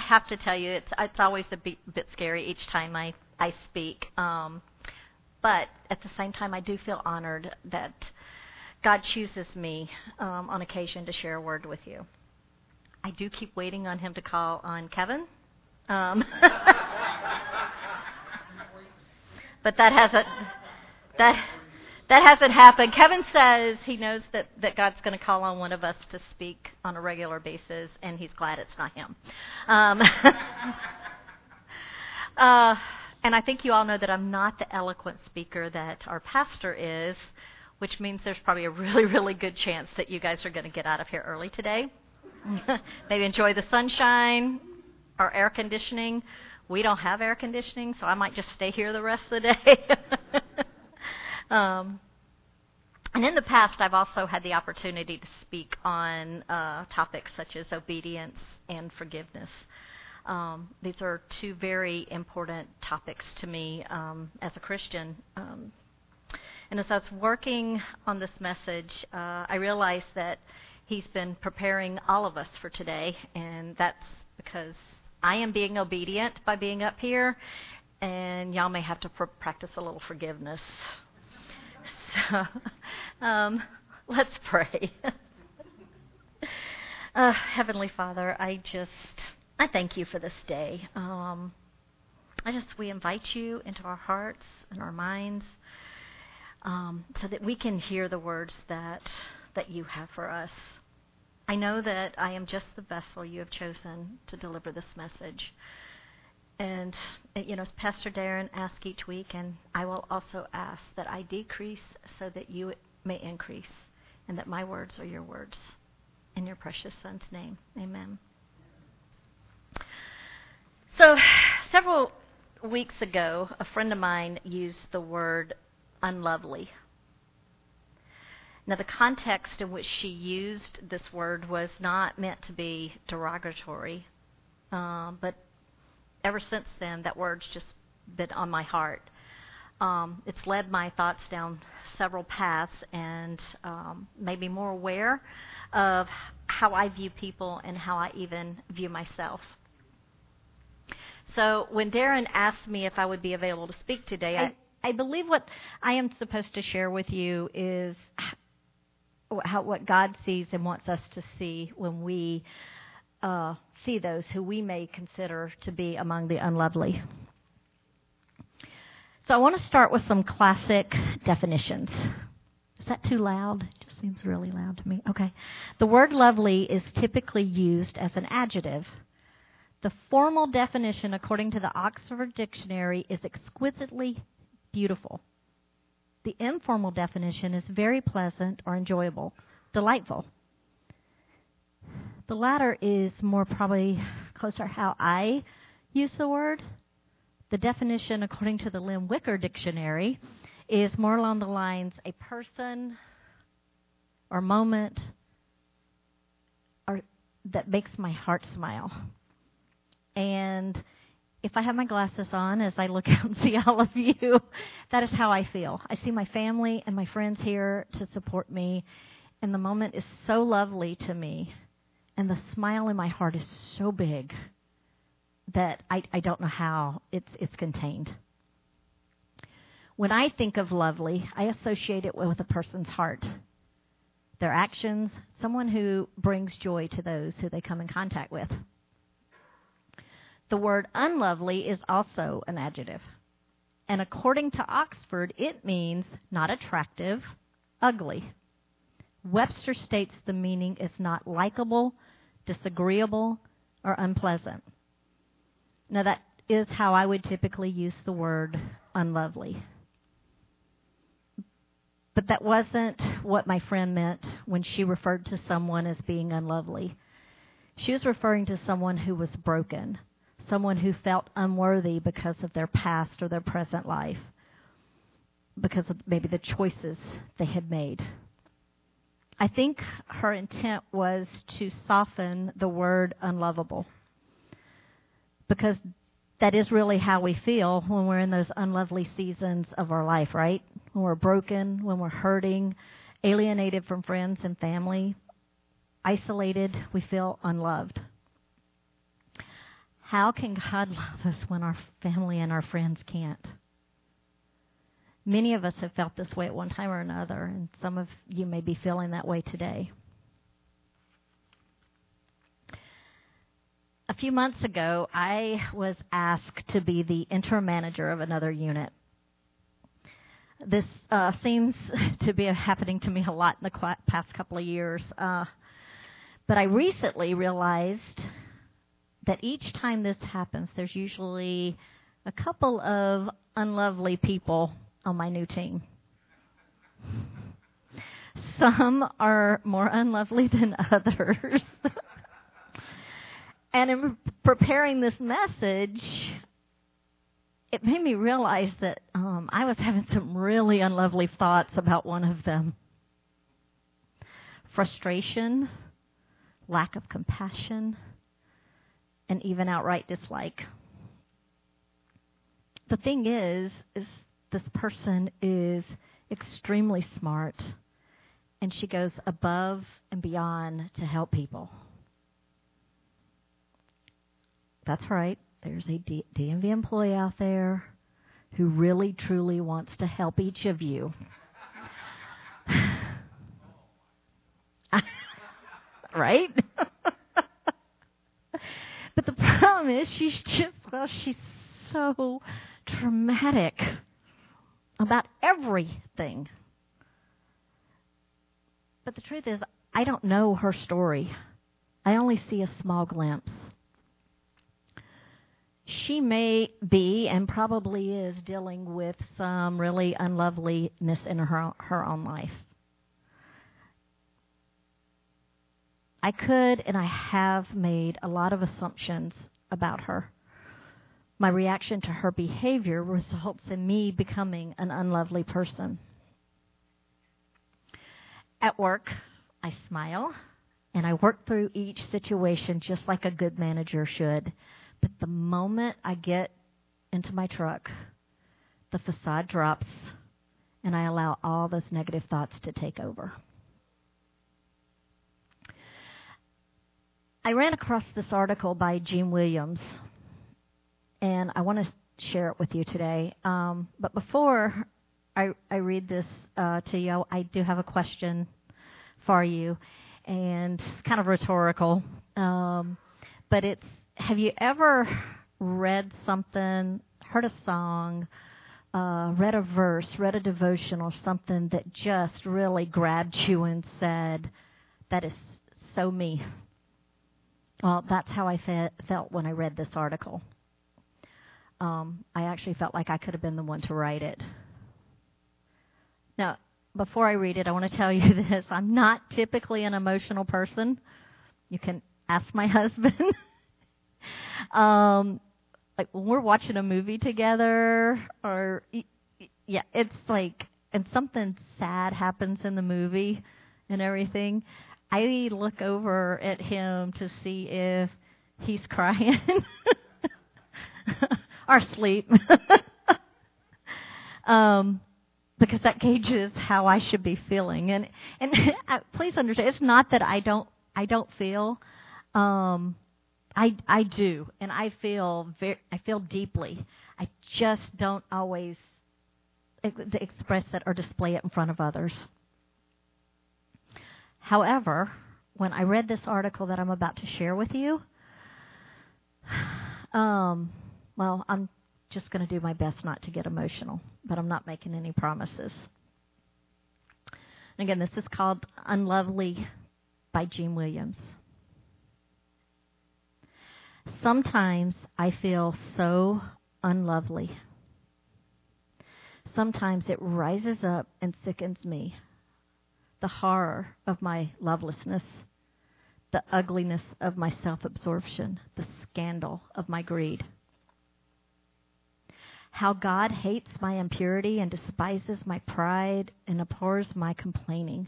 have to tell you, it's always a bit scary each time I speak. But at the same time, I do feel honored that God chooses me on occasion to share a word with you. I do keep waiting on him to call on Kevin. But that hasn't happened. Kevin says he knows that God's going to call on one of us to speak on a regular basis, and he's glad it's not him. And I think you all know that I'm not the eloquent speaker that our pastor is, which means there's probably a really, really good chance that you guys are going to get out of here early today. Maybe enjoy the sunshine or air conditioning. We don't have air conditioning, so I might just stay here the rest of the day. And in the past, I've also had the opportunity to speak on topics such as obedience and forgiveness. These are two very important topics to me as a Christian. And as I was working on this message, I realized that he's been preparing all of us for today, and that's because I am being obedient by being up here, and y'all may have to practice a little forgiveness. So, let's pray. Heavenly Father, I thank you for this day. We invite you into our hearts and our minds so that we can hear the words that you have for us. I know that I am just the vessel you have chosen to deliver this message. And, as Pastor Darren asks each week, and I will also ask that I decrease so that you may increase, and that my words are your words. In your precious Son's name, amen. So, several weeks ago, a friend of mine used the word unlovely. Now, the context in which she used this word was not meant to be derogatory, but ever since then, that word's just been on my heart. It's led my thoughts down several paths and made me more aware of how I view people and how I even view myself. So when Darren asked me if I would be available to speak today, I believe what I am supposed to share with you is what God sees and wants us to see when we see those who we may consider to be among the unlovely. So I want to start with some classic definitions. Is that too loud? It just seems really loud to me. Okay. The word lovely is typically used as an adjective. The formal definition, according to the Oxford Dictionary, is exquisitely beautiful. The informal definition is very pleasant or enjoyable, delightful. The latter is more probably closer how I use the word. The definition, according to the Lynn Wicker Dictionary, is more along the lines a person or moment or that makes my heart smile. And if I have my glasses on as I look out and see all of you, that is how I feel. I see my family and my friends here to support me, and the moment is so lovely to me, and the smile in my heart is so big that I don't know how it's contained. When I think of lovely, I associate it with a person's heart, their actions, someone who brings joy to those who they come in contact with. The word unlovely is also an adjective. And according to Oxford, it means not attractive, ugly. Webster states the meaning is not likable, disagreeable, or unpleasant. Now, that is how I would typically use the word unlovely. But that wasn't what my friend meant when she referred to someone as being unlovely. She was referring to someone who was broken, someone who felt unworthy because of their past or their present life, because of maybe the choices they had made. I think her intent was to soften the word unlovable, because that is really how we feel when we're in those unlovely seasons of our life, right? When we're broken, when we're hurting, alienated from friends and family, isolated, we feel unloved. How can God love us when our family and our friends can't? Many of us have felt this way at one time or another, and some of you may be feeling that way today. A few months ago, I was asked to be the interim manager of another unit. This seems to be happening to me a lot in the past couple of years. But I recently realized that each time this happens, there's usually a couple of unlovely people on my new team. Some are more unlovely than others. And in preparing this message, it made me realize that I was having some really unlovely thoughts about one of them. Frustration, lack of compassion, and even outright dislike. The thing is this person is extremely smart, and she goes above and beyond to help people. That's right. There's a DMV employee out there who really, truly wants to help each of you. Right? But the problem is she's so dramatic about everything. But the truth is, I don't know her story. I only see a small glimpse. She may be and probably is dealing with some really unloveliness in her own life. I could and I have made a lot of assumptions about her. My reaction to her behavior results in me becoming an unlovely person. At work, I smile and I work through each situation just like a good manager should. But the moment I get into my truck, the facade drops, and I allow all those negative thoughts to take over. I ran across this article by Gene Williams, and I want to share it with you today. But before I read this to you, I do have a question for you, and it's kind of rhetorical, but it's, have you ever read something, heard a song, read a verse, read a devotion or something that just really grabbed you and said, that is so me? Well, that's how I felt when I read this article. I actually felt like I could have been the one to write it. Now, before I read it, I want to tell you this. I'm not typically an emotional person. You can ask my husband. Like when we're watching a movie together, or yeah, it's like, and something sad happens in the movie and everything, I look over at him to see if he's crying or asleep, because that gauges how I should be feeling. And please understand, it's not that I don't feel. I do, and I feel deeply. I just don't always express it or display it in front of others. However, when I read this article that I'm about to share with you, well, I'm just going to do my best not to get emotional, but I'm not making any promises. And again, this is called Unlovely by Gene Williams. Sometimes I feel so unlovely. Sometimes it rises up and sickens me. The horror of my lovelessness, the ugliness of my self-absorption, the scandal of my greed. How God hates my impurity and despises my pride and abhors my complaining.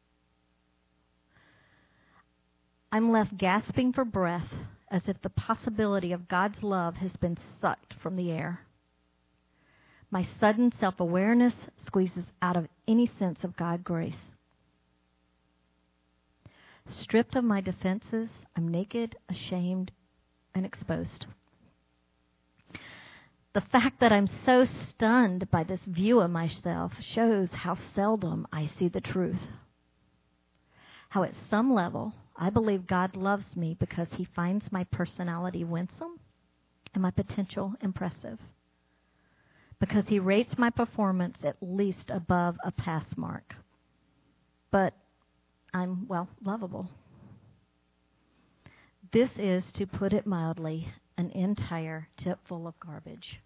I'm left gasping for breath as if the possibility of God's love has been sucked from the air. My sudden self-awareness squeezes out of any sense of God's grace. Stripped of my defenses, I'm naked, ashamed, and exposed. The fact that I'm so stunned by this view of myself shows how seldom I see the truth. How at some level, I believe God loves me because he finds my personality winsome and my potential impressive. Because he rates my performance at least above a pass mark. But I'm, lovable. This is, to put it mildly, an entire tip full of garbage.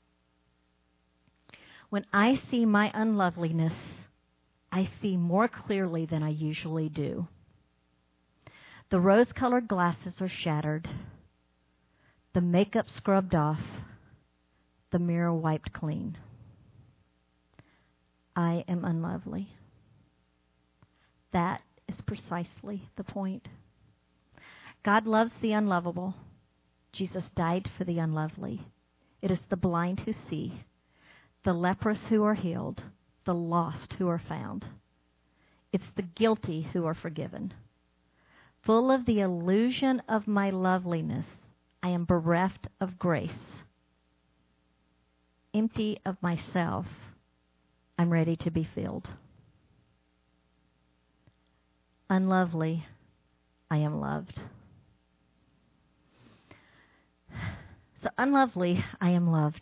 When I see my unloveliness, I see more clearly than I usually do. The rose-colored glasses are shattered, the makeup scrubbed off, the mirror wiped clean. I am unlovely. That is precisely the point. God loves the unlovable. Jesus died for the unlovely. It is the blind who see, the leprous who are healed, the lost who are found. It's the guilty who are forgiven. Full of the illusion of my loveliness, I am bereft of grace. Empty of myself, I'm ready to be filled. Unlovely, I am loved. So unlovely, I am loved.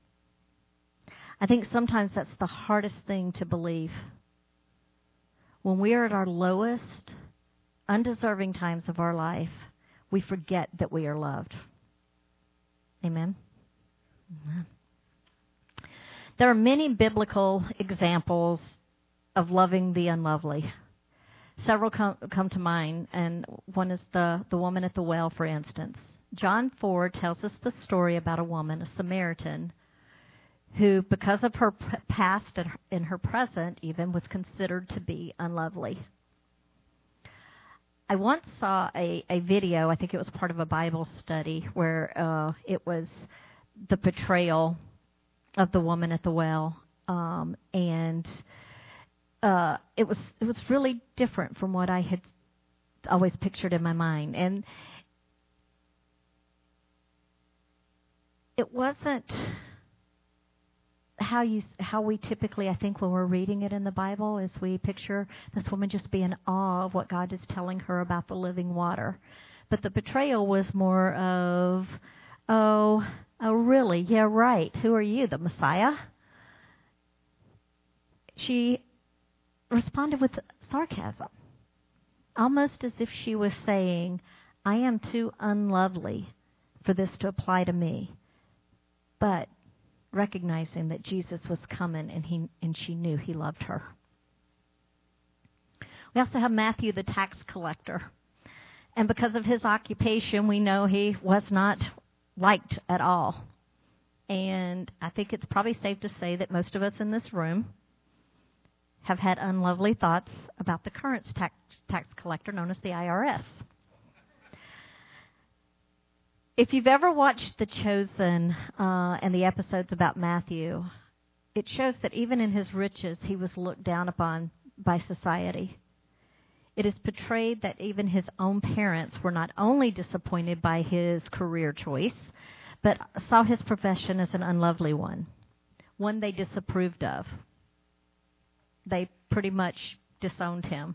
I think sometimes that's the hardest thing to believe. When we are at our lowest, undeserving times of our life, we forget that we are loved. Amen? Amen. There are many biblical examples of loving the unlovely. Several come to mind, and one is the woman at the well, for instance. John 4 tells us the story about a woman, a Samaritan, who, because of her past and her present even, was considered to be unlovely. I once saw a video, I think it was part of a Bible study, where it was the portrayal of the woman at the well, and it was really different from what I had always pictured in my mind. And it wasn't how we typically, I think, when we're reading it in the Bible, is we picture this woman just be in awe of what God is telling her about the living water. But the portrayal was more of, oh, really? Yeah, right. Who are you, the Messiah? She responded with sarcasm, almost as if she was saying, I am too unlovely for this to apply to me. But recognizing that Jesus was coming, and she knew he loved her. We also have Matthew, the tax collector. And because of his occupation, we know he was not liked at all. And I think it's probably safe to say that most of us in this room have had unlovely thoughts about the current tax collector known as the IRS. If you've ever watched The Chosen and the episodes about Matthew, it shows that even in his riches, he was looked down upon by society. It is portrayed that even his own parents were not only disappointed by his career choice, but saw his profession as an unlovely one they disapproved of. They pretty much disowned him.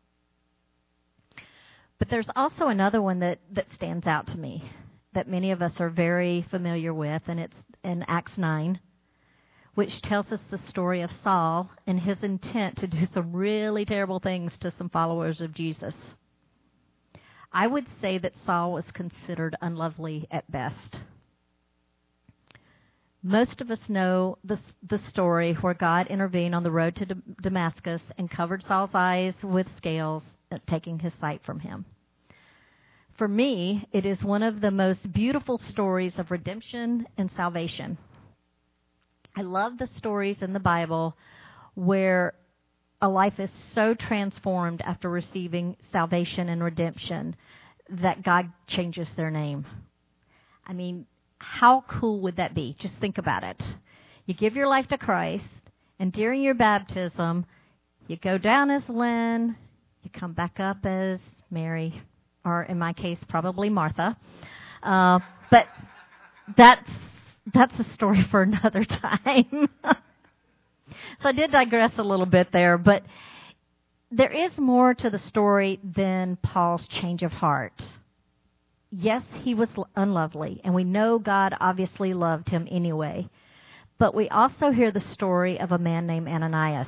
But there's also another one that stands out to me, that many of us are very familiar with, and it's in Acts 9, which tells us the story of Saul and his intent to do some really terrible things to some followers of Jesus. I would say that Saul was considered unlovely at best. Most of us know the story where God intervened on the road to Damascus and covered Saul's eyes with scales, taking his sight from him. For me, it is one of the most beautiful stories of redemption and salvation. I love the stories in the Bible where a life is so transformed after receiving salvation and redemption that God changes their name. I mean, how cool would that be? Just think about it. You give your life to Christ, and during your baptism, you go down as Lynn, you come back up as Mary, or in my case, probably Martha. But that's that's a story for another time. So I did digress a little bit there, but there is more to the story than Paul's change of heart. Yes, he was unlovely, and we know God obviously loved him anyway. But we also hear the story of a man named Ananias.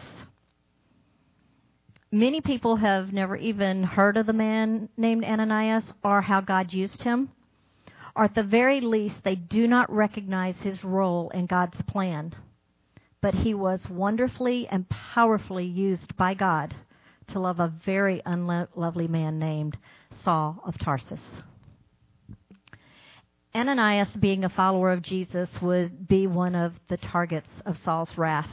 Many people have never even heard of the man named Ananias or how God used him. Or at the very least, they do not recognize his role in God's plan. But he was wonderfully and powerfully used by God to love a very unlovely man named Saul of Tarsus. Ananias, being a follower of Jesus, would be one of the targets of Saul's wrath.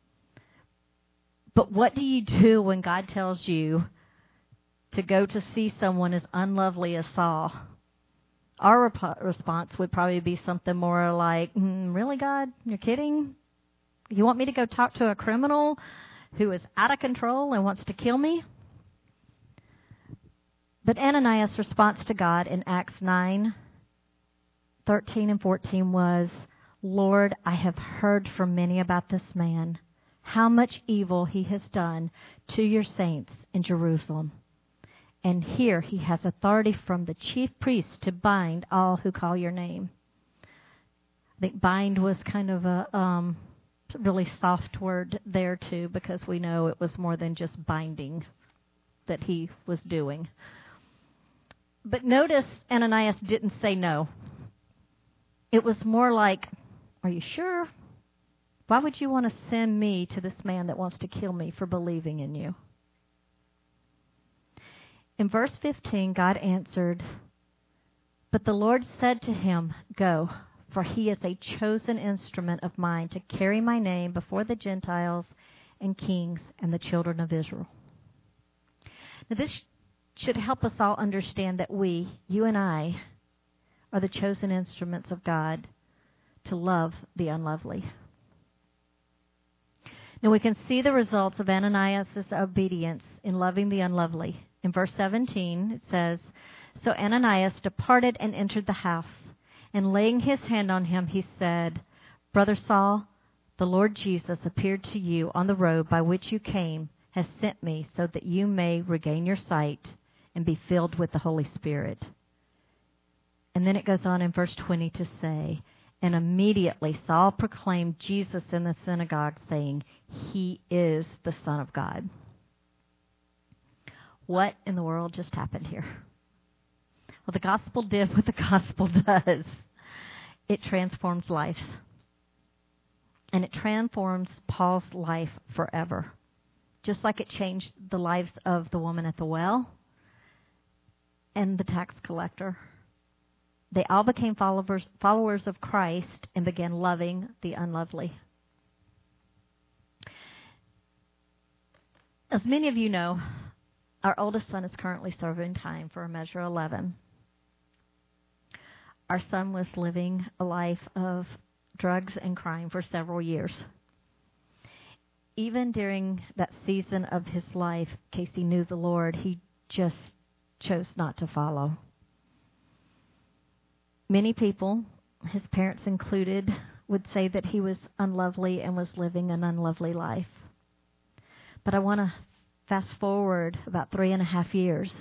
But what do you do when God tells you to go to see someone as unlovely as Saul? Our response would probably be something more like, really, God? You're kidding? You want me to go talk to a criminal who is out of control and wants to kill me? But Ananias' response to God in Acts 9:13 and 14 was, Lord, I have heard from many about this man, how much evil he has done to your saints in Jerusalem. And here he has authority from the chief priests to bind all who call your name. I think bind was kind of a really soft word there too, because we know it was more than just binding that he was doing. But notice Ananias didn't say no. It was more like, are you sure? Why would you want to send me to this man that wants to kill me for believing in you? In verse 15, God answered, but the Lord said to him, go, for he is a chosen instrument of mine to carry my name before the Gentiles and kings and the children of Israel. Now this should help us all understand that we, you and I, are the chosen instruments of God to love the unlovely. Now we can see the results of Ananias' obedience in loving the unlovely. In verse 17 it says, so Ananias departed and entered the house, and laying his hand on him, he said, Brother Saul, the Lord Jesus appeared to you on the road by which you came, has sent me so that you may regain your sight and be filled with the Holy Spirit. And then it goes on in verse 20 to say, and immediately Saul proclaimed Jesus in the synagogue, saying, he is the Son of God. What in the world just happened here? Well, the gospel did what the gospel does. It transforms lives. And it transforms Paul's life forever. Just like it changed the lives of the woman at the well and the tax collector. They all became followers of Christ and began loving the unlovely. As many of you know, our oldest son is currently serving time for Measure 11. Our son was living a life of drugs and crime for several years. Even during that season of his life, Casey knew the Lord. He just chose not to follow. Many people, his parents included, would say that he was unlovely and was living an unlovely life. But I want to fast forward about 3.5 years.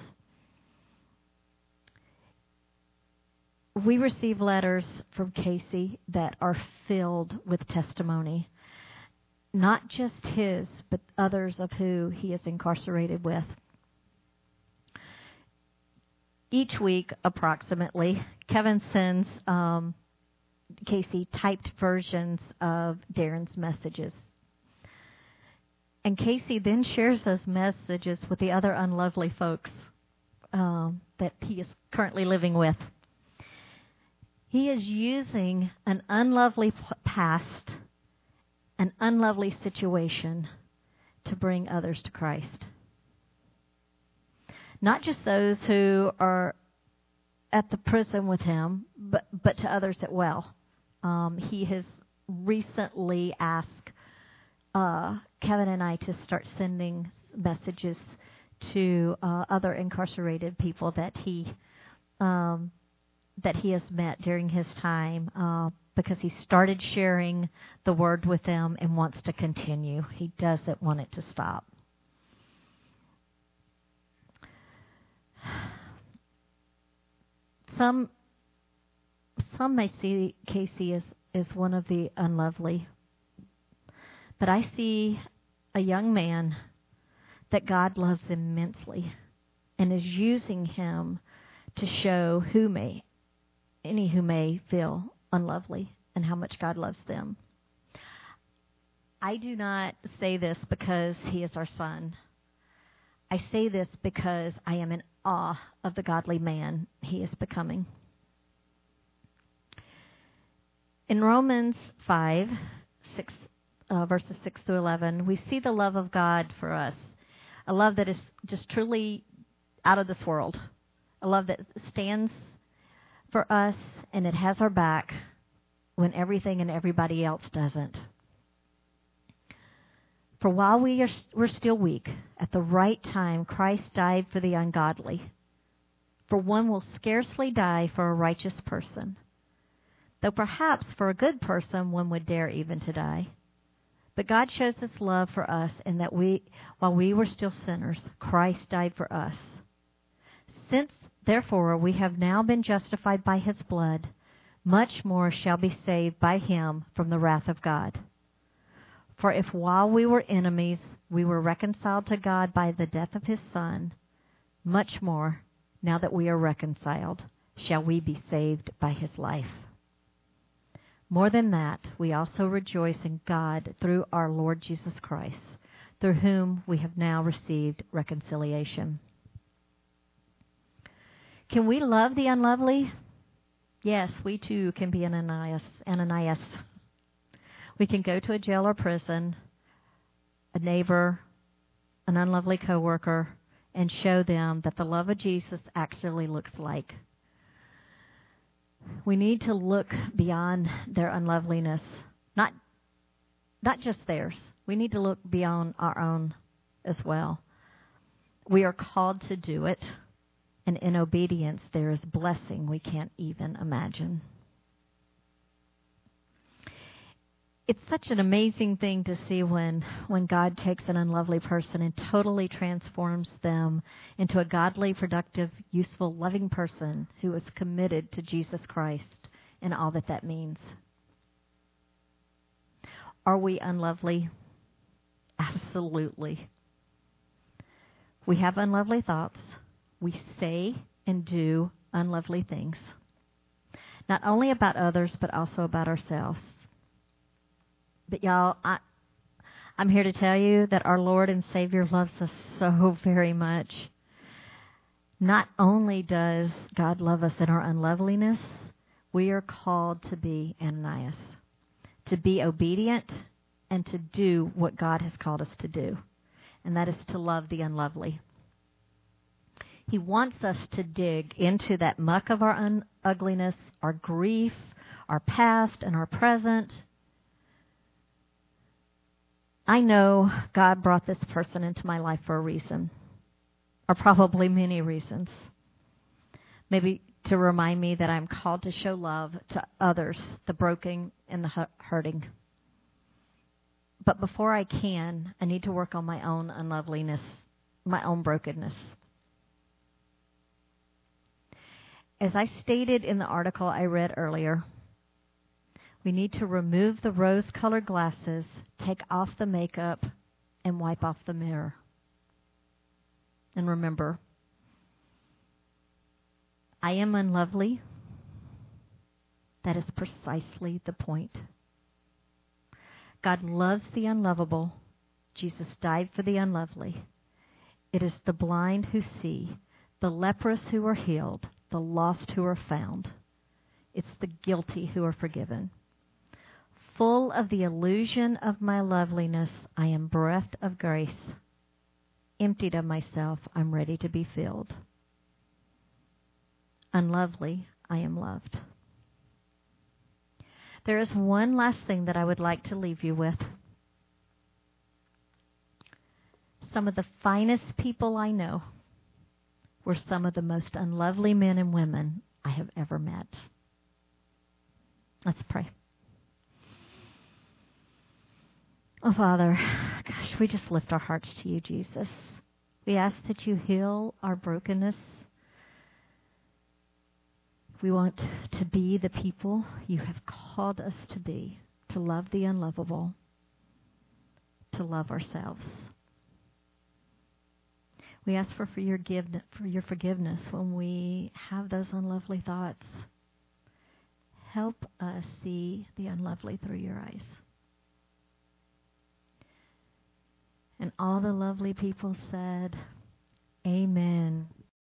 We receive letters from Casey that are filled with testimony. Not just his, but others of who he is incarcerated with. Each week, approximately, Kevin sends Casey typed versions of Darren's messages. And Casey then shares those messages with the other unlovely folks that he is currently living with. He is using an unlovely past, an unlovely situation to bring others to Christ. Not just those who are at the prison with him, but to others as well. He has recently asked Kevin and I to start sending messages to other incarcerated people that that he has met during his time because he started sharing the word with them and wants to continue. He doesn't want it to stop. Some may see Casey as one of the unlovely, but I see a young man that God loves immensely and is using him to show any who may feel unlovely and how much God loves them. I do not say this because he is our son. I say this because I am in awe of the godly man he is becoming. In Romans 5, verses 6 through 11, we see the love of God for us, a love that is just truly out of this world, a love that stands for us and it has our back when everything and everybody else doesn't. For while we're still weak, at the right time Christ died for the ungodly. For one will scarcely die for a righteous person, though perhaps for a good person one would dare even to die. But God shows His love for us in that while we were still sinners, Christ died for us. Since, therefore, we have now been justified by His blood, much more shall be saved by Him from the wrath of God. For if while we were enemies, we were reconciled to God by the death of His Son, much more, now that we are reconciled, shall we be saved by His life. More than that, we also rejoice in God through our Lord Jesus Christ, through whom we have now received reconciliation. Can we love the unlovely? Yes, we too can be Ananias. We can go to a jail or prison, a neighbor, an unlovely coworker, and show them that the love of Jesus actually looks like. We need to look beyond their unloveliness, not just theirs. We need to look beyond our own as well. We are called to do it, and in obedience there is blessing we can't even imagine. It's such an amazing thing to see when God takes an unlovely person and totally transforms them into a godly, productive, useful, loving person who is committed to Jesus Christ and all that means. Are we unlovely? Absolutely. We have unlovely thoughts. We say and do unlovely things, not only about others, but also about ourselves. But y'all, I'm here to tell you that our Lord and Savior loves us so very much. Not only does God love us in our unloveliness, we are called to be Ananias, to be obedient and to do what God has called us to do, and that is to love the unlovely. He wants us to dig into that muck of our ugliness, our grief, our past, and our present. I know God brought this person into my life for a reason, or probably many reasons. Maybe to remind me that I'm called to show love to others, the broken and the hurting. But before I can, I need to work on my own unloveliness, my own brokenness. As I stated in the article I read earlier, we need to remove the rose-colored glasses, take off the makeup, and wipe off the mirror. And remember, I am unlovely. That is precisely the point. God loves the unlovable. Jesus died for the unlovely. It is the blind who see, the leprous who are healed, the lost who are found. It's the guilty who are forgiven. Full of the illusion of my loveliness, I am bereft of grace. Emptied of myself, I'm ready to be filled. Unlovely, I am loved. There is one last thing that I would like to leave you with. Some of the finest people I know were some of the most unlovely men and women I have ever met. Let's pray. Oh, Father, gosh, we just lift our hearts to you, Jesus. We ask that you heal our brokenness. We want to be the people you have called us to be, to love the unlovable, to love ourselves. We ask for your forgiveness when we have those unlovely thoughts. Help us see the unlovely through your eyes. And all the lovely people said, Amen.